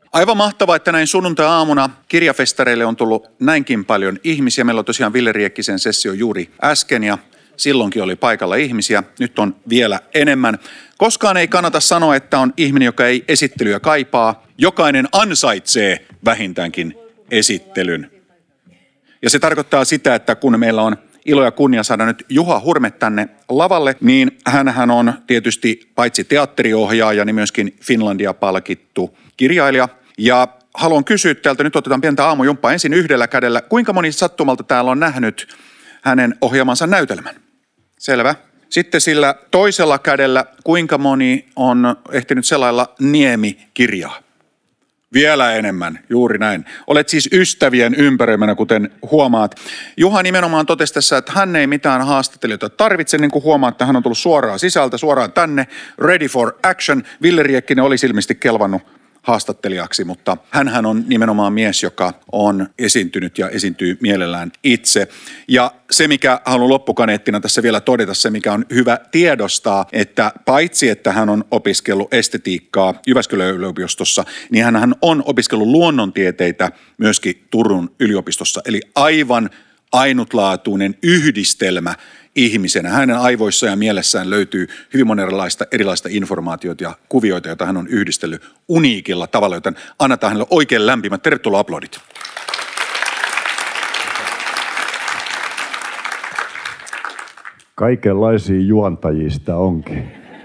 Aivan mahtavaa, että näin sunnuntai-aamuna kirjafestareille on tullut näinkin paljon ihmisiä. Meillä on tosiaan Ville Riekkisen sessio juuri äsken ja silloinkin oli paikalla ihmisiä. Nyt on vielä enemmän. Koskaan ei kannata sanoa, että on ihminen, joka ei esittelyä kaipaa. Jokainen ansaitsee vähintäänkin esittelyn. Ja se tarkoittaa sitä, että kun meillä on ilo ja kunnia saada nyt Juha Hurme tänne lavalle, niin hänhän on tietysti paitsi teatteriohjaaja, niin myöskin Finlandia-palkittu kirjailija. Ja haluan kysyä täältä, nyt otetaan pientä aamujumppaa ensin yhdellä kädellä. Kuinka moni sattumalta täällä on nähnyt hänen ohjaamansa näytelmän? Selvä. Sitten sillä toisella kädellä, kuinka moni on ehtinyt selailla Niemi-kirjaa? Vielä enemmän, juuri näin. Olet siis ystävien ympäröimänä, kuten huomaat. Juha nimenomaan totesi tässä, että hän ei mitään haastattelijoita tarvitse, niin kuin huomaat, että hän on tullut suoraan sisältä, suoraan tänne, ready for action. Ville Riekkinen olisi ilmeisesti kelvannut haastattelijaksi, mutta hänhän on nimenomaan mies, joka on esiintynyt ja esiintyy mielellään itse. Ja se, mikä haluan loppukaneettina tässä vielä todeta, se mikä on hyvä tiedostaa, että paitsi että hän on opiskellut estetiikkaa Jyväskylän yliopistossa, niin hän on opiskellut luonnontieteitä myöskin Turun yliopistossa. Eli aivan ainutlaatuinen yhdistelmä ihmisenä. Hänen aivoissaan ja mielessään löytyy hyvin monenlaista erilaista informaatiota ja kuvioita, joita hän on yhdistellyt uniikilla tavalla, joten annetaan hänelle oikein lämpimät. Tervetuloa, aplodit. Kaikenlaisia juontajista onkin.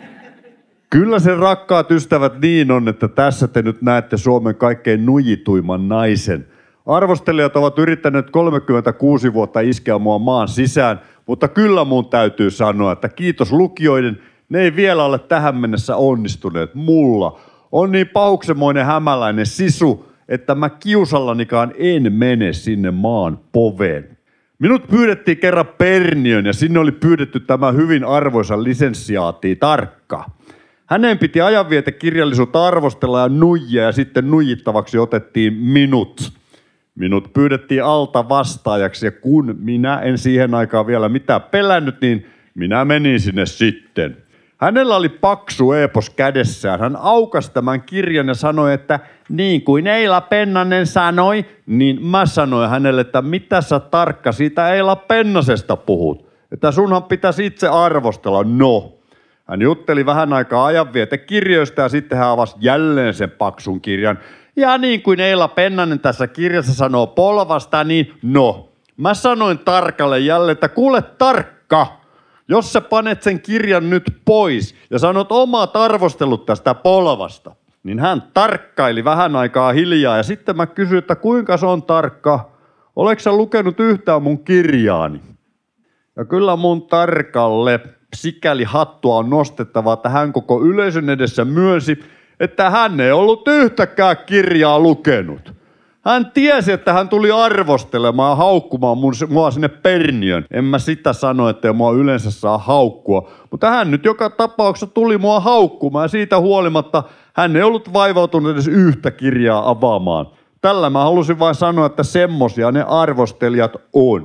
Kyllä se, rakkaat ystävät, niin on, että tässä te nyt näette Suomen kaikkein nujituimman naisen. Arvostelijat ovat yrittäneet 36 vuotta iskeä mua maan sisään, mutta kyllä mun täytyy sanoa, että kiitos lukijoiden, ne ei vielä ole tähän mennessä onnistuneet. Mulla on niin pauksemoinen hämäläinen sisu, että mä kiusallanikaan en mene sinne maan poveen. Minut pyydettiin kerran Perniön ja sinne oli pyydetty tämä hyvin arvoisa lisensiaatti Tarkka. Hänen piti ajanvietekirjallisuutta arvostella ja nuijia ja sitten nujittavaksi otettiin minut. Minut pyydettiin alta vastaajaksi ja kun minä en siihen aikaan vielä mitään pelännyt, niin minä menin sinne sitten. Hänellä oli paksu eepos kädessään. Hän aukasi tämän kirjan ja sanoi, että niin kuin Eila Pennanen sanoi, niin mä sanoin hänelle, että mitä sä Tarkka siitä Eila Pennasesta puhut. Että sunhan pitäisi itse arvostella. No. Hän jutteli vähän aikaa ajanvietekirjoista ja sitten hän avasi jälleen sen paksun kirjan. Ja niin kuin Eila Pennanen tässä kirjassa sanoo polvasta, niin no. Mä sanoin Tarkalle jälleen, että kuule Tarkka, jos sä panet sen kirjan nyt pois ja sanot omat arvostelut tästä polvasta, niin hän tarkkaili vähän aikaa hiljaa ja sitten mä kysyin, että kuinka se on Tarkka, oleks sä lukenut yhtään mun kirjaani? Ja kyllä mun Tarkalle sikäli hattua on nostettava, että hän koko yleisön edessä myönsi, että hän ei ollut yhtäkään kirjaa lukenut. Hän tiesi, että hän tuli arvostelemaan ja haukkumaan mua sinne Perniön. En mä sitä sano, että mua yleensä saa haukkua. Mutta hän nyt joka tapauksessa tuli mua haukkumaan ja siitä huolimatta hän ei ollut vaivautunut edes yhtä kirjaa avaamaan. Tällä mä halusin vain sanoa, että semmosia ne arvostelijat on.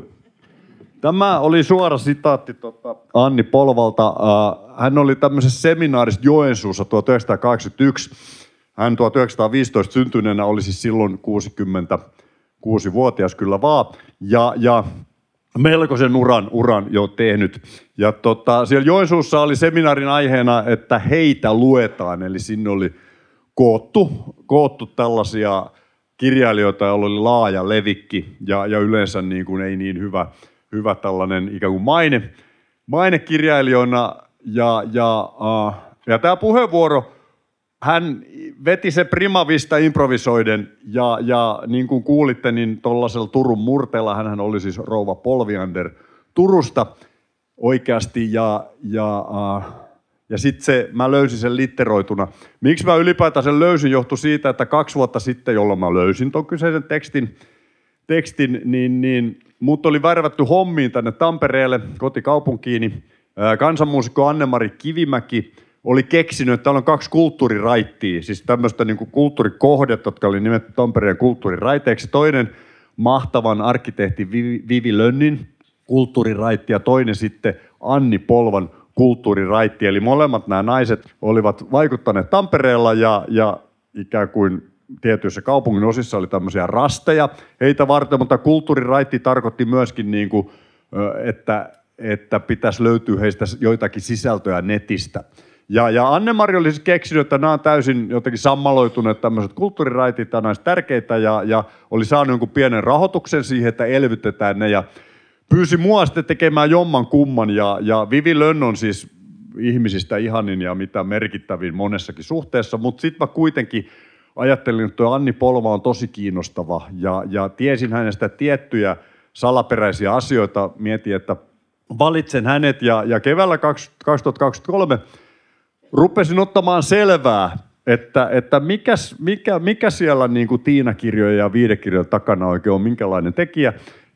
Tämä oli suora sitaatti Anni Polvalta. Hän oli tämmöisessä seminaarissa Joensuussa 1981. Hän 1915 syntyneenä oli siis silloin 66-vuotias kyllä vaan. Ja melkoisen uran jo tehnyt. Ja siellä Joensuussa oli seminaarin aiheena, että heitä luetaan. Eli sinne oli koottu tällaisia kirjailijoita, joilla oli laaja levikki ja yleensä niin kuin ei niin hyvä tällainen ikään kuin maine kirjailijoina. Ja tämä puheenvuoro, hän veti se primavista improvisoiden ja niin kuin kuulitte, niin tuollaisella Turun murteella, hänhän oli siis rouva Polviander Turusta oikeasti ja sitten mä löysin sen litteroituna. Miksi mä ylipäätään sen löysin johtui siitä, että 2 vuotta sitten, jolloin mä löysin ton kyseisen tekstin niin mut oli värvätty hommiin tänne Tampereelle, kotikaupunkiini. Kansanmuusikko Anne-Mari Kivimäki oli keksinyt, että täällä on 2 kulttuuriraittia, siis tämmöistä niinku kulttuurikohdetta, jotka oli nimetty Tampereen kulttuuriraiteeksi. Toinen mahtavan arkkitehti Vivi Lönnin kulttuuriraitti ja toinen sitten Anni Polvan kulttuuriraitti. Eli molemmat nämä naiset olivat vaikuttaneet Tampereella ja ikään kuin tietyissä kaupungin osissa oli tämmöisiä rasteja heitä varten, mutta kulttuuriraitti tarkoitti myöskin, niin kuin, että pitäisi löytyä heistä joitakin sisältöjä netistä. Ja Anne-Mari oli siis keksinyt, että nämä on täysin jotenkin sammaloituneet tämmöiset kulttuuriraitit, nämä on tärkeitä ja oli saanut jonkun pienen rahoituksen siihen, että elvytetään ne ja pyysi mua sitten tekemään jomman kumman ja Vivi Lönn on siis ihmisistä ihanin ja mitä merkittävin monessakin suhteessa, mutta sitten mä kuitenkin ajattelin, että tuo Anni Polva on tosi kiinnostava ja tiesin hänestä tiettyjä salaperäisiä asioita, mietin, että valitsen hänet ja keväällä 2023 rupesin ottamaan selvää, että mikä siellä niin kuin Tiina-kirjojen ja viidekirjojen takana oikein on, minkälainen tekijä.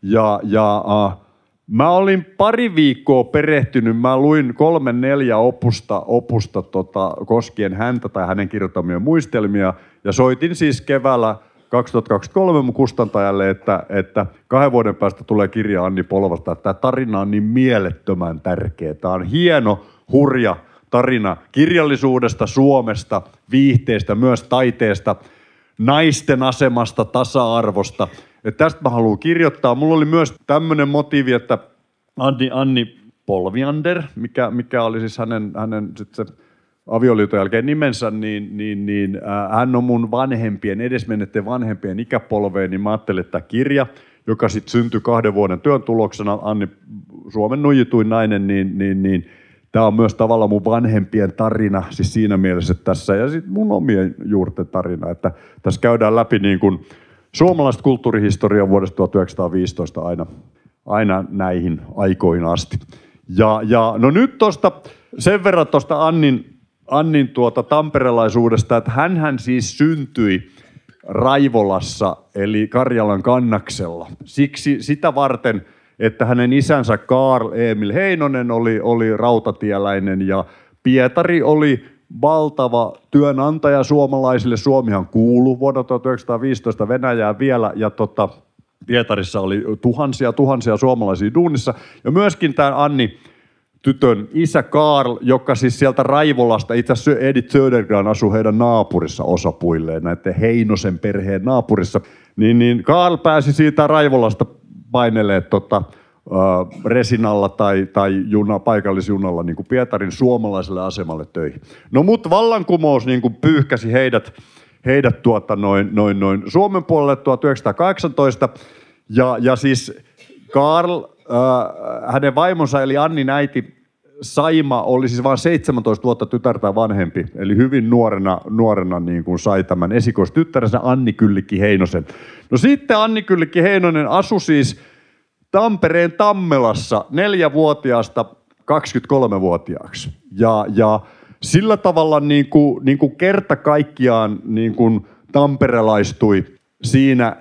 Mä olin pari viikkoa perehtynyt, mä luin 3-4 opusta koskien häntä tai hänen kirjoittamia muistelmia ja soitin siis keväällä 2023 mun kustantajalle, että 2 vuoden päästä tulee kirja Anni Polvasta, että tämä tarina on niin mielettömän tärkeä. Tämä on hieno, hurja tarina kirjallisuudesta, Suomesta, viihteestä, myös taiteesta, naisten asemasta, tasa-arvosta. Ja tästä mä haluan kirjoittaa. Mulla oli myös tämmöinen motiivi, että Anni Polviander, mikä oli siis hänen sit se avioliiton jälkeen nimensä, niin hän on mun edesmenneiden vanhempien ikäpolveen, niin mä ajattelin, että tämä kirja, joka sitten syntyi 2 vuoden työn tuloksena, Anni Suomen nuijituin nainen, niin tämä on myös tavallaan mun vanhempien tarina, siis siinä mielessä että tässä, ja sitten mun omien juurten tarina, että tässä käydään läpi niin kuin suomalaista kulttuurihistoriaa vuodesta 1915 aina näihin aikoihin asti. No nyt sen verran tuosta Annin tamperelaisuudesta, että hänhän siis syntyi Raivolassa, eli Karjalan Kannaksella. Siksi sitä varten, että hänen isänsä Karl Emil Heinonen oli rautatieläinen ja Pietari oli valtava työnantaja suomalaisille. Suomihan kuului vuonna 1915 Venäjään vielä ja Pietarissa oli tuhansia suomalaisia duunissa. Ja myöskin tämä Anni tytön isä Karl, joka siis sieltä Raivolasta, itse asiassa Edith Södergran asui heidän naapurissa osapuilleen, näiden Heinosen perheen naapurissa, niin Karl pääsi siitä Raivolasta painelee Resinalla tai paikallisjunalla niin kuin Pietarin suomalaiselle asemalle töihin. No mut vallankumous niin kuin pyyhkäsi heidät Suomen puolelle 1918 ja siis Karl, hänen vaimonsa eli Annin äiti Saima oli siis vain 17 vuotta tytärtä vanhempi, eli hyvin nuorena niin kuin sai tämän esikoistyttärensä Anni Kyllikki Heinosen. No sitten Anni Kyllikki Heinonen asui siis Tampereen Tammelassa 4-vuotiaasta 23-vuotiaaksi. Ja sillä tavalla niin kuin kerta kaikkiaan niin kuin tamperelaistui siinä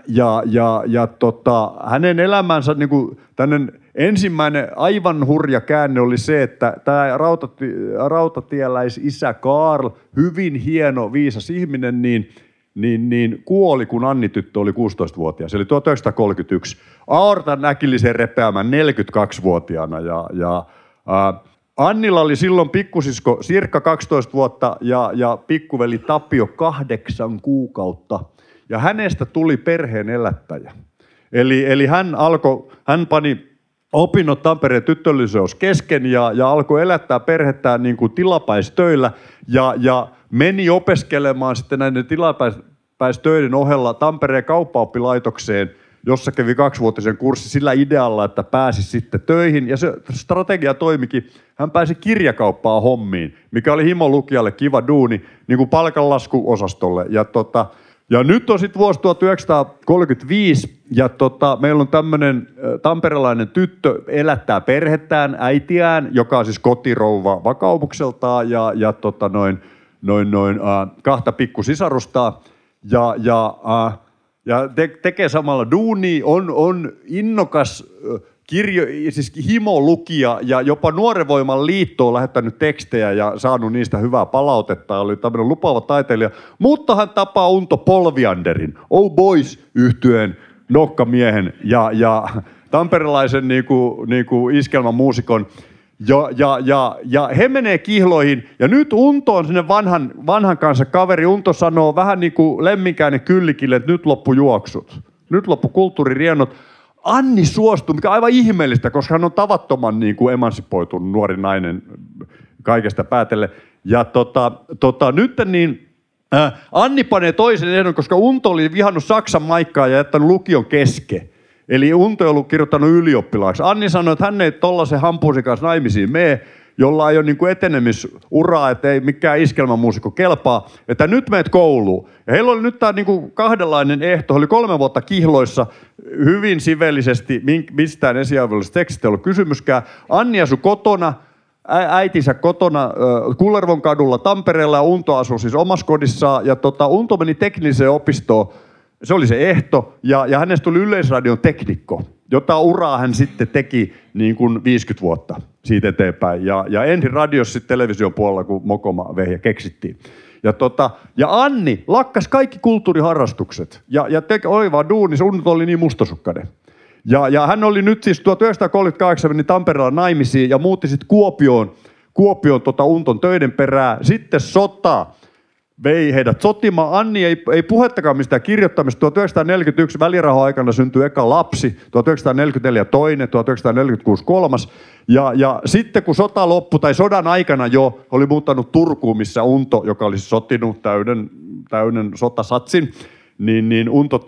hänen elämänsä niin kuin tämmöinen ensimmäinen aivan hurja käänne oli se, että tämä rautatieläisisä Karl, hyvin hieno, viisas ihminen, niin kuoli, kun Anni-tyttö oli 16-vuotias, eli 1931. Aortan äkillisen repeämän 42-vuotiaana. Annilla oli silloin pikkusisko Sirkka 12 vuotta ja pikkuveli Tapio 8 kuukautta. Ja hänestä tuli perheen elättäjä. Eli hän pani opinnot Tampereen tyttölyseossa kesken ja alkoi elättää perhettään niin kuin tilapäistöillä ja meni opiskelemaan sitten näiden tilapäistöiden ohella Tampereen kauppaoppilaitokseen, jossa kävi 2-vuotisen kurssi sillä idealla, että pääsi sitten töihin. Ja se strategia toimikin. Hän pääsi kirjakauppaan hommiin, mikä oli himolukijalle kiva duuni, niin kuin palkanlaskuosastolle. Ja nyt on sitten vuosi 1935 ja meillä on tämmöinen tamperelainen tyttö elättää perhettään, äitiään, joka on siis kotirouva vakaumukseltaan ja 2 pikkusisarustaan ja tekee samalla duunia, on innokas siis himolukija ja jopa Nuoren Voiman liitto on lähettänyt tekstejä ja saanut niistä hyvää palautetta. Oli tämmöinen lupaava taiteilija, mutta hän tapaa Unto Polvianderin, Oh Boys-yhtyeen nokkamiehen ja tamperelaisen niinku iskelmämuusikon. Ja he menee kihloihin, ja nyt Unto on sinne vanhan kanssa kaveri. Unto sanoo vähän niin kuin Lemminkäinen Kyllikille, että nyt loppu juoksut. Nyt loppu kulttuuririennot. Anni suostuu, mikä on aivan ihmeellistä, koska hän on tavattoman niin kuin emansipoitunut nuori nainen kaikesta päätelle. Ja nyt niin Anni panee toisen ehdon, koska Unto oli vihannut Saksan maikkaa ja jättänyt lukion kesken. Eli Unto ei ollut kirjoittanut ylioppilaaksi. Anni sanoi, että hän ei tollaisen hampuusin kanssa naimisiin mene, jolla ei ole niin kuin etenemisuraa, että ei mikään iskelmämuusikko kelpaa, että nyt meet kouluun. Ja heillä oli nyt tämä niin kuin kahdenlainen ehto. He oli 3 vuotta kihloissa, hyvin sivellisesti, mistään esiaviollisesta tekstistä ei ollut kysymyskään. Anni asui kotona, äitinsä kotona Kullervon kadulla Tampereella, ja Unto asui siis omassa kodissaan. Ja Unto meni tekniseen opistoon. Se oli se ehto, ja hänestä tuli Yleisradion teknikko, jota uraa hän sitten teki niin kuin 50 vuotta siitä eteenpäin. Ja ensin radiossa sitten television puolella, kun Mokoma vehjä keksittiin. Ja Anni lakkas kaikki kulttuuriharrastukset, ja oli vaan duunissa, Unto oli niin mustasukkainen. Ja hän oli nyt siis 1938 meni Tampereella naimisiin, ja muutti sitten Kuopioon Unton töiden perään. Sitten sota vei heidät sotimaan. Anni ei puhettakaan mistään kirjoittamista. 1941 välirauha-aikana syntyi eka lapsi, 1944 toinen, 1946 kolmas. Ja sitten kun sota loppui, tai sodan aikana jo, oli muuttanut Turkuun, missä Unto, joka oli sotinut täyden sotasatsin, niin Unto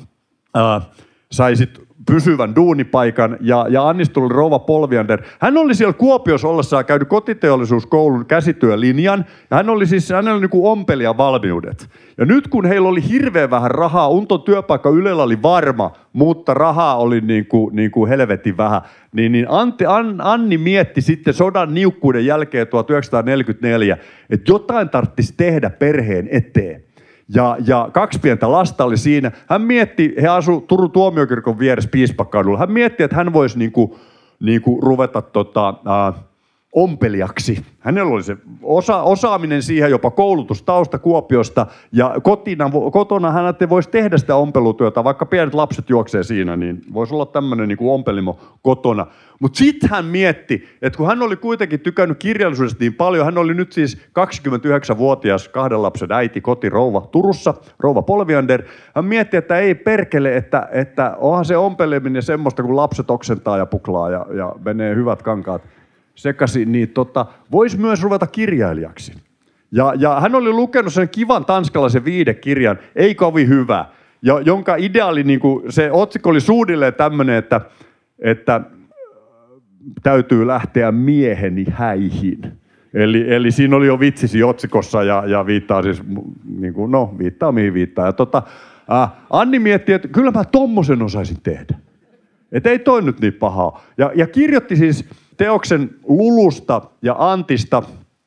sai sitten pysyvän duunipaikan, ja Annista tuli rouva Polviander. Hän oli siellä Kuopiossa ollessaan käynyt kotiteollisuuskoulun käsityölinjan, ja hänellä oli niin kuin ompelijan valmiudet. Ja nyt kun heillä oli hirveän vähän rahaa, Unton työpaikka Ylellä oli varma, mutta rahaa oli niin kuin helvetin vähän, niin Anni mietti sitten sodan niukkuuden jälkeen 1944, että jotain tarvitsisi tehdä perheen eteen. Ja 2 pientä lasta oli siinä. Hän mietti, he asu Turun tuomiokirkon vieressä Piispakadulla. Hän mietti, että hän voisi niinku ruveta ompelijaksi. Hänellä oli se osaaminen siihen, jopa koulutustausta Kuopiosta. Ja kotona hän voisi tehdä sitä ompelutyötä, vaikka pienet lapset juoksee siinä, niin voisi olla tämmöinen niinku ompelimo kotona. Mutta sitten hän mietti, että kun hän oli kuitenkin tykännyt kirjallisuudesta niin paljon, hän oli nyt siis 29-vuotias 2 lapsen äiti, kotirouva Turussa, rouva Polviander. Hän mietti, että ei perkele, että onhan se ompeleminen semmoista, kun lapset oksentaa ja puklaa ja menee hyvät kankaat sekaisin, niin voisi myös ruveta kirjailijaksi. Ja hän oli lukenut sen kivan tanskalaisen viidekirjan, ei kovin hyvä, jonka ideaali, niin kuin se otsikko oli suunnilleen tämmöinen, että täytyy lähteä mieheni häihin. Eli siinä oli jo vitsisi otsikossa ja viittaa siis, niin kuin, viittaa mihin viittaa. Ja Anni mietti, että kyllä mä tommosen osaisin tehdä. Että ei toi nyt niin pahaa. Ja kirjoitti siis teoksen Lulusta ja Antista.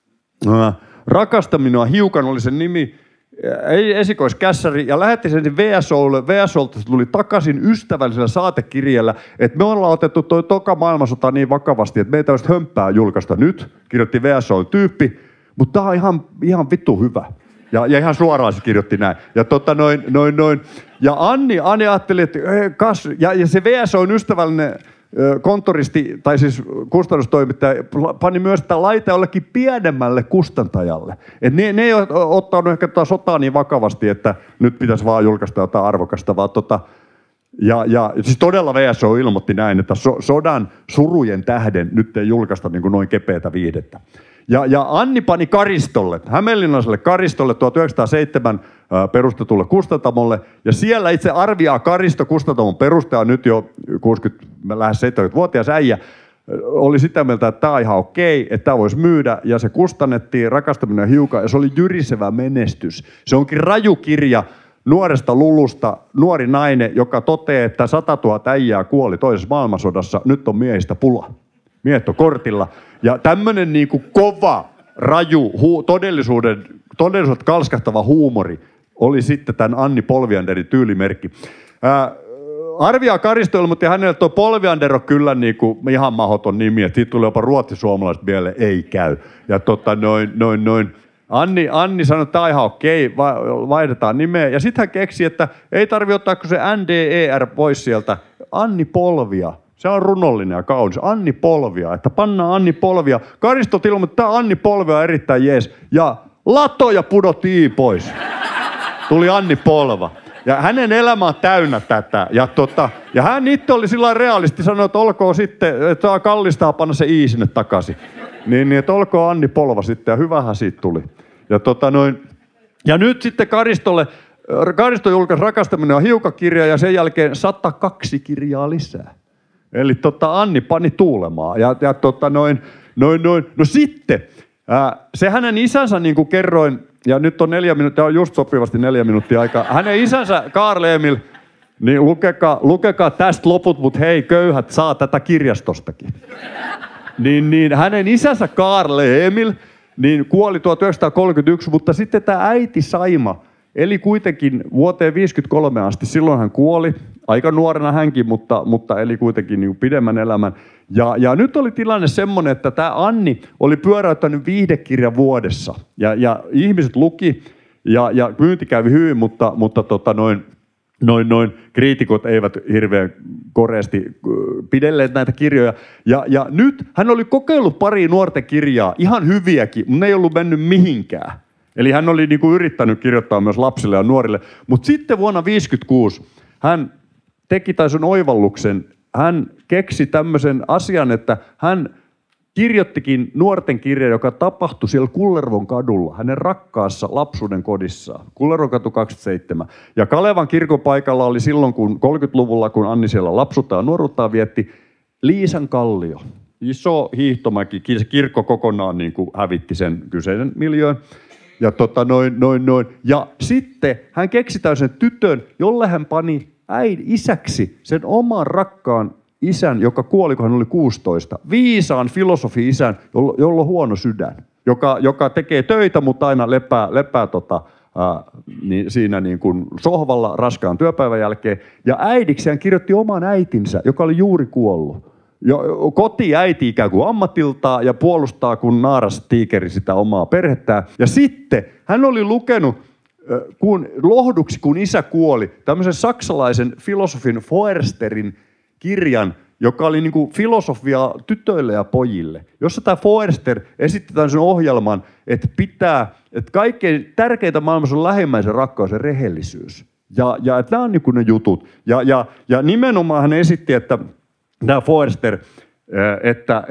Rakasta minua hiukan oli sen nimi, esikoiskässäri, ja lähetti sen VSOlle. VSOlta tuli takaisin ystävällisellä saatekirjalla, että me ollaan otettu toi toka maailmansota niin vakavasti, että meitä olisi hömppää julkaista nyt, kirjoitti VSOn tyyppi, mutta tää on ihan vittu hyvä. Ja ihan suoraan se kirjoitti näin. Ja Ja Anni ajatteli, että ja se VSOn ystävällinen konttoristi, tai siis kustannustoimittaja, pani myös sitä laita jollekin pienemmälle kustantajalle. Et ne ei ole ottanut ehkä tätä sotaa niin vakavasti, että nyt pitäisi vaan julkaista jotain arvokasta, vaan ja siis todella VSO ilmoitti näin, että sodan surujen tähden nyt ei julkaista niin kuin noin kepeätä viihdettä. Ja Anni pani Karistolle, hämeenlinnalaiselle Karistolle 1907 perustetulle kustantamolle, ja siellä itse Arvia Karisto, kustantamon perustaja, nyt jo lähes 70-vuotias äijä, oli sitä mieltä, että tämä on ihan okei, että tämä voisi myydä, ja se kustannettiin Rakastaminen hiukan, ja se oli jyrisevä menestys. Se onkin raju kirja nuoresta Lulusta, nuori nainen, joka toteaa, että 100 000 äijää kuoli toisessa maailmansodassa, nyt on miehistä pula. Miehet on kortilla. Ja tämmöinen niinku kova, raju, todellisuudet kalskahtava huumori oli sitten tämän Anni Polvianderin tyylimerkki. Arvia Karisto ilmoitti hänelle, että tuo Polviander on kyllä niinku ihan mahdoton nimi, että siitä tuli jopa ruotsi-suomalaiset mieleen, ei käy. Ja Anni sanoi, että tämä on ihan okei, vaihdetaan nimeä. Ja sitten hän keksi, että ei tarvitse ottaa kuin se NDER pois sieltä. Anni Polvia. Se on runollinen ja kaunis. Anni Polvia, että pannaan Anni Polvia. Karisto ilmoitti, että tämä Anni Polvia on erittäin jees. Ja latoja pudotti pois. Tuli Anni Polva. Ja hänen elämä on täynnä tätä. Ja hän itse oli sillä realisti, sanoi, että olkoon sitten, että kallistaa panna se I sinne takaisin. Niin, että olkoon Anni Polva sitten, ja hyvähän siitä tuli. Ja nyt sitten Karisto julkaisi Rakastaminen on hiukkakirja, ja sen jälkeen 102 kirjaa lisää. Eli Anni pani tuulemaan. No sitten, se hänen isänsä, niin kuin kerroin, ja nyt on 4 minuuttia, on just sopivasti 4 minuuttia aikaa. Hänen isänsä Karl Emil, niin lukekaa tästä loput, mutta hei köyhät, saa tätä kirjastostakin. Niin hänen isänsä Karl Emil niin kuoli 1931, mutta sitten tämä äiti Saima eli kuitenkin vuoteen 1953 asti. Silloin hän kuoli, aika nuorena hänkin, mutta eli kuitenkin niin pidemmän elämän. Ja nyt oli tilanne semmoinen, että tämä Anni oli pyöräyttänyt viihdekirjan vuodessa. Ja ihmiset luki ja myynti kävi hyvin, mutta kriitikot eivät hirveän koreasti pidelleet näitä kirjoja. Ja nyt hän oli kokeillut pari nuorten kirjaa, ihan hyviäkin, mutta ne ei ollut mennyt mihinkään. Eli hän oli niinku yrittänyt kirjoittaa myös lapsille ja nuorille. Mutta sitten vuonna 1956 hän teki sen oivalluksen. Hän keksi tämmöisen asian, että hän kirjoittikin nuorten kirja, joka tapahtui siellä Kullervon kadulla, hänen rakkaassa lapsuuden kodissaan. Kullervon katu 27. Ja Kalevan kirkon paikalla oli silloin, kun 30-luvulla, kun Anni siellä lapsuutta ja nuoruuttaan vietti, Liisan kallio. Iso hiihtomäki, se kirkko kokonaan niin kuin hävitti sen kyseisen miljöön. Ja Ja sitten hän keksi täysin tytön, jolle hän pani isäksi sen oman rakkaan isän, joka kuoli, kun hän oli 16. Viisaan filosofi-isän, jolla on huono sydän. Joka tekee töitä, mutta aina lepää siinä niin kuin sohvalla raskaan työpäivän jälkeen. Ja äidiksi hän kirjoitti oman äitinsä, joka oli juuri kuollut. Kotiäiti ikään kuin ammatiltaan ja puolustaa kun naaras tiikeri sitä omaa perhettään. Ja sitten hän oli lukenut lohduksi, kun isä kuoli, tämmöisen saksalaisen filosofin Foersterin kirjan, joka oli niin kuin filosofia tytöille ja pojille, jossa tämä Foerster esitti tämmöisen ohjelman, että kaikkein tärkeintä maailmassa on lähimmäisen rakkaus ja rehellisyys. Ja että nämä on niin kuin ne jutut. Ja nimenomaan hän esitti, että tämä Foerster, että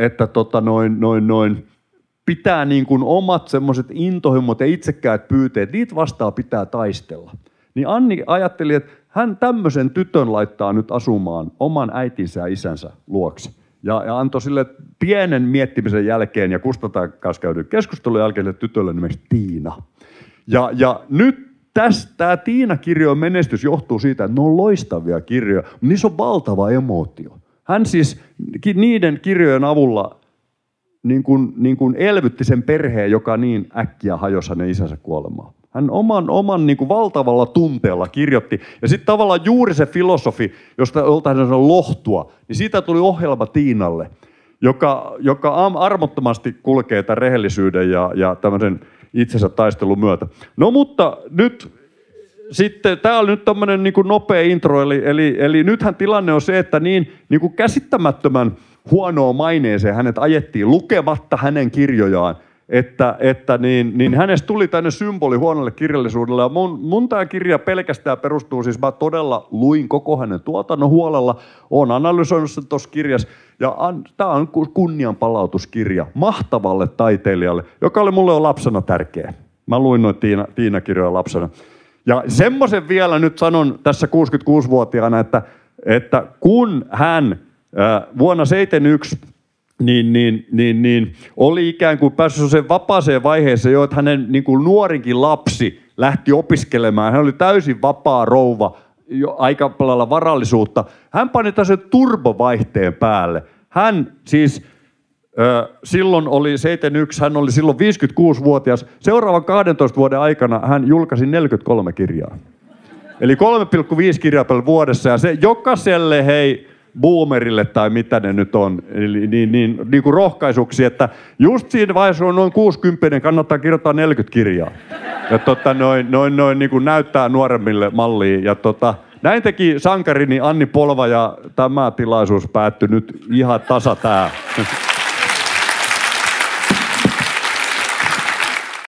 pitää niin kuin omat semmoiset intohimot ja itsekkäät pyyteet, niitä vastaan pitää taistella. Niin Anni ajatteli, että hän tämmöisen tytön laittaa nyt asumaan oman äitinsä ja isänsä luoksi. Ja antoi sille pienen miettimisen jälkeen ja Kustantaan kanssa käydyn keskustelun jälkeen tytölle nimeksi Tiina. Ja nyt tämä Tiina-kirjojen menestys johtuu siitä, että ne on loistavia kirjoja, mutta niissä on valtava emootio. Hän siis niiden kirjojen avulla niin kuin elvytti sen perheen, joka niin äkkiä hajosi hänen isänsä kuolemaan. Hän oman niin kuin valtavalla tunteella kirjoitti. Ja sitten tavallaan juuri se filosofi, jolta hän sanoi lohtua, niin siitä tuli ohjelma Tiinalle, joka armottomasti kulkee tämän rehellisyyden ja tämmöisen itsensä taistelun myötä. No mutta nyt sitten, tämä oli nyt tämmöinen niin kuin nopea intro, eli nythän tilanne on se, että niin kuin käsittämättömän huonoa maineeseen hänet ajettiin lukematta hänen kirjojaan, että niin hänestä tuli tänne symboli huonolle kirjallisuudelle. Ja mun tämä kirja pelkästään perustuu, siis mä todella luin koko hänen tuotannon huolella, olen analysoinut sen tuossa kirjassa, ja tämä on kunnianpalautuskirja mahtavalle taiteilijalle, joka oli mulle jo lapsena tärkeä. Mä luin noita Tiina-kirjoja lapsena. Ja semmoisen vielä nyt sanon tässä 66-vuotiaana, että kun hän vuonna 1971 niin oli ikään kuin päässyt sen vapaaseen vaiheeseen jo, että hänen niin kuin nuorinkin lapsi lähti opiskelemaan. Hän oli täysin vapaa rouva, jo aika lailla varallisuutta. Hän pani tämmöisen turbovaihteen päälle. Hän siis silloin oli 71, hän oli silloin 56-vuotias. Seuraavan 12 vuoden aikana hän julkaisi 43 kirjaa. Eli 3,5 kirjaa per vuodessa ja se jokaiselle boomerille tai mitä ne nyt on, eli niin kuin rohkaisuksi, että just siinä vaiheessa on noin 60, kannattaa kirjoittaa 40 kirjaa. Ja niin kuin näyttää nuoremmille mallia. Ja Näin teki sankarini Anni Polva ja tämä tilaisuus päättyi nyt ihan tasa tää.